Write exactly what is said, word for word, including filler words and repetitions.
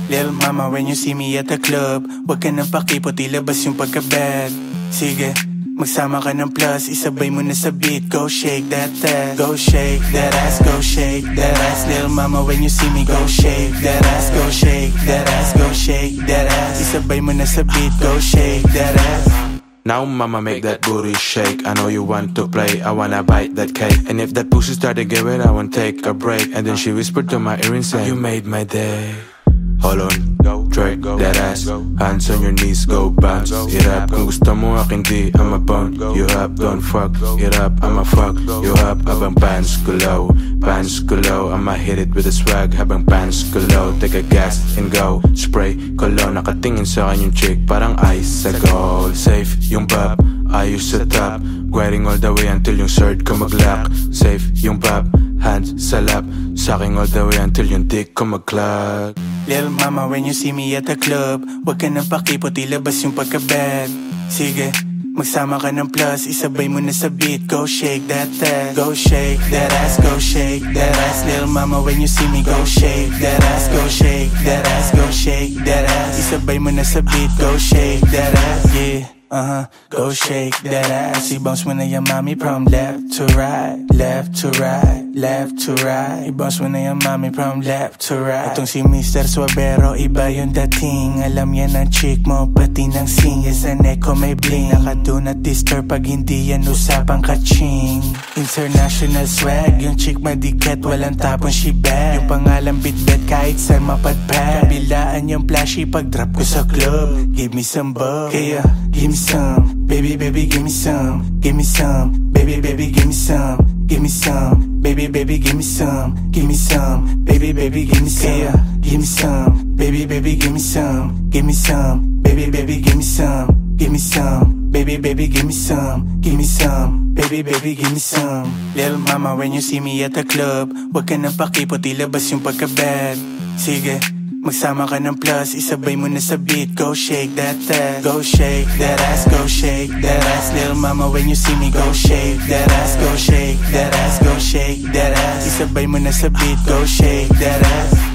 Lil mama, when you see me at the club, wag ka nang pakipot, ilabas yung pagka-bad. Sige, magsama ka ng plus, isabay mo na sa beat. Go shake that ass, go shake that ass, go shake that ass. Lil mama, when you see me, go shake that ass, go shake that ass, go shake that ass. Isabay mo na sa beat, go shake that ass. Now mama make that booty shake. I know you want to play, I wanna bite that cake. And if that pussy start to give it, I wanna take a break. And then she whispered to my ear and said, you made my day. Hold on, go, Drake, that ass. Hands on your knees, go bounce. Get up, kung gusto mo akin di, I'm a bone. You up, don't fuck, get up, I'm a fuck. You up, habang pants ko low, pants ko low. I'ma hit it with a swag, habang pants ko low. Take a gas and go, spray cologne. Nakatingin sa akin yung chick, parang ice sa gold. Safe yung bab, ayos sa top. Wearing all the way until yung shirt ko mag-lock. Safe yung bab, hands sa lap. Sucking all the way until yung dick ko mag-clog. Lil mama, when you see me at the club, wag ka nang pakipot, ilabas yung pagka-bad. Sige, magsama ka ng plus, isabay mo na sa beat. Go shake that ass, go shake that ass, go shake that ass. Lil mama, when you see me, go shake that ass, go shake that ass, go shake that ass. Isabay mo na sa beat, go shake that ass. Yeah, uh-huh, go shake that ass. I-bounce mo na yung mami from left to right, left to right, left to right. I-bounce mo na yung mami from left to right. Itong si Mister Suavero, iba yung dating. Alam yan ang chick mo, pati ng sing. Yes, ang echo may bling. Naka do not disturb pag hindi yan usapang kaching. International swag, yung chick madiket, walang tapon, she bad. Yung pangalan bitbet kahit saan mapadpad. Kabilaan yung flashy pag drop ko sa club. Give me some bub, kaya give me some, baby, baby, give me some, give me some, baby, baby, give me some, give me some, baby, baby, give me some, give me some, baby, baby, give me some, yeah, give me some, baby, baby, give me some, give me some, baby, baby, give me some, give me some, baby, baby, give me some, give me some, baby, baby, give me some. Lil mama, when you see me at the club, wag ka nang pakipot, ilabas yung pagka-bad. Sige, magsama ka ng plus, isabay mo na sa beat. Go shake that ass, go shake that ass, go shake that ass. Lil mama, when you see me, go shake that ass, go shake that ass, go shake that ass. Isabay mo na sa beat, go shake that ass.